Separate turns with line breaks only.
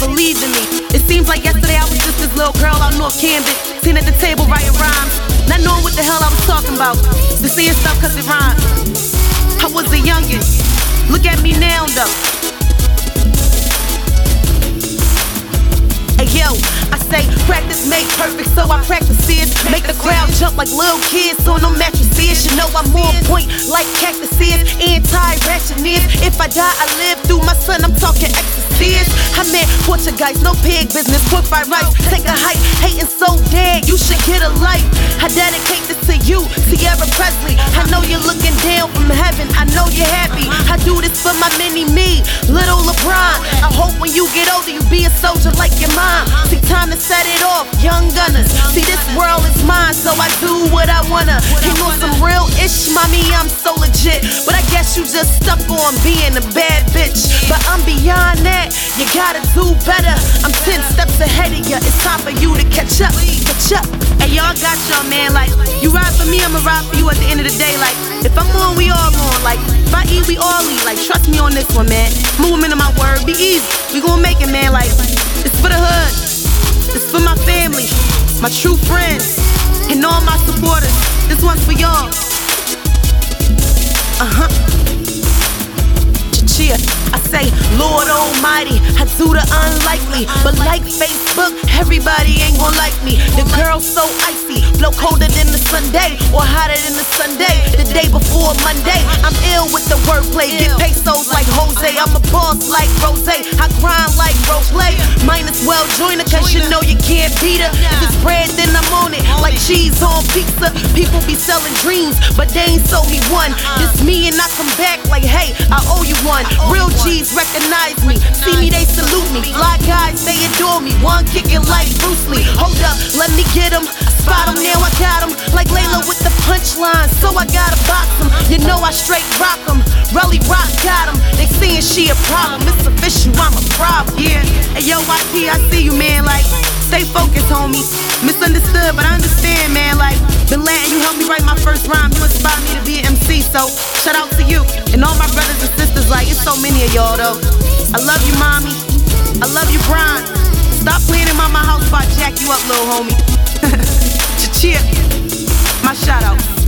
believed in me. It seems like yesterday I was just this little girl out North Camden, sitting at the table writing rhymes, not knowing what the hell I was talking about, just saying stuff cause it rhymed. I was a youngin', look at me now though. Hey yo, I say practice make perfect, so I practice it. Make the crowd jump like little kids on no mattresses. You know I'm on point like cactuses, anti-ratchetness. If I die, I live through my son, I'm talking exorcist. I'm in Portuguese, no pig business, pork fried rice. Take a hike, hating so dead, you should get a life. I dedicate this to you, Sierra Presley. I know you're looking down from heaven, I know you're happy. I do this for my mini-me, little LeBron. I hope when you get older, you be a soldier like your mom. See, time to set it off, young gunners. See, this world is mine, so I do what I wanna. Ain't on some real ish, mommy, I'm so legit. But I guess you just stuck on being a bad bitch. But I'm beyond that, you gotta do better. I'm 10 steps ahead of ya, it's time for you to catch up, catch up. Hey, y'all got y'all, man, like, you ride for me, I'ma ride for you at the end of the day. Like, if I'm on, we all on. Like, if I eat, we all eat. Like, trust me on this one, man. Movement of my word, be easy. We gon' make it, man. Like, it's for the hood. It's for my family, my true friends, and all my supporters. This one's for y'all. Cheer. I say, Lord Almighty, I do the unlikely. But like Facebook, everybody ain't gon' like me. The girl's so icy, blow colder than the Sunday, or hotter than the Sunday, the day before Monday. I'm ill with the wordplay, get pesos like Jose. I'm a boss like Rose, I grind like roleplay. Might as well join her, cause you know you can't beat her. If it's bread, then I'm on it, like cheese on pizza. People be selling dreams, but they ain't sold me one. It's me and I come back like, hey, I owe you one. Real G's recognize me, see me, they salute me. Fly guys, they adore me, one kicking like Bruce Lee. Hold up, let me get him, spot him, now I got him. Like Layla with the punchline, so I gotta box him. You know I straight rock him, Relly Rock got him. They saying she a problem, it's official, I'm a problem. Yeah, hey yo YP, I see you, man, like, stay focused, homie. Misunderstood, but I understand, man, like, been letting you help me write my first rhyme. You inspired me to be an MC, so shout out to you and all my brothers and sisters. Like, it's so many of y'all though. I love you, mommy. I love you, Brian. Stop playing in my house before I jack you up, little homie. Cheer. My shout out.